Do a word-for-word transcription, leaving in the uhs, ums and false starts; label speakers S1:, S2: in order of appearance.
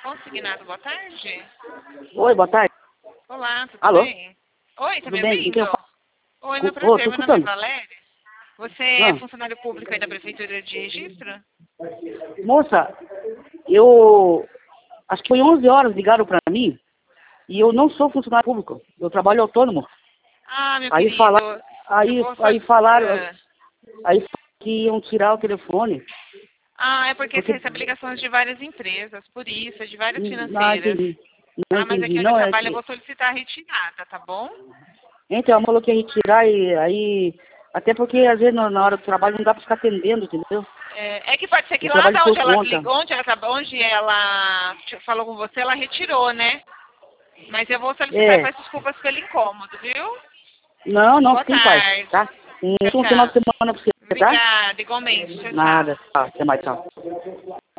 S1: Consignado, boa tarde.
S2: Oi, boa tarde.
S1: Olá, tudo
S2: Alô?
S1: bem? Oi, tá
S2: Tudo
S1: me
S2: bem?
S1: ouvindo?
S2: Quem eu falo?
S1: Oi, meu
S2: Ô,
S1: prazer,
S2: tô
S1: meu nome é
S2: escutando.
S1: Valéria. Você é
S2: Ah.
S1: funcionário público aí da Prefeitura de Registro?
S2: Moça, eu... Acho que foi onze horas ligaram pra mim e eu não sou funcionário público. Eu trabalho autônomo.
S1: Ah, meu
S2: Aí
S1: querido,
S2: falaram...
S1: eu
S2: Aí,
S1: vou... só-
S2: aí falaram...
S1: Ah,
S2: Aí falaram que iam tirar o telefone.
S1: Ah, é porque você
S2: Porque...
S1: recebe ligações de várias empresas, por isso, de várias
S2: Não
S1: financeiras.
S2: entendi. Não
S1: Ah, mas
S2: entendi.
S1: aqui onde eu
S2: Não, é
S1: trabalho eu
S2: que...
S1: vou solicitar a retirada, tá bom?
S2: Então, ela falou que ia retirar e aí... Até porque, às vezes, na na hora do trabalho não dá pra ficar atendendo, entendeu?
S1: É, é que pode ser que
S2: Eu
S1: lá
S2: trabalho
S1: da
S2: por
S1: onde ela
S2: conta.
S1: ligou, onde ela, traba- onde ela te- falou com você, ela retirou, né? Mas eu vou solicitar e
S2: É.
S1: peço desculpas pelo incômodo, viu?
S2: Não, não,
S1: Boa
S2: fique em paz,
S1: tarde.
S2: tá? Um
S1: Tchau,
S2: bom final de
S1: tchau.
S2: semana pra você, tá?
S1: Obrigada, igualmente. Tchau, tchau.
S2: Nada. Tá, até mais, tchau.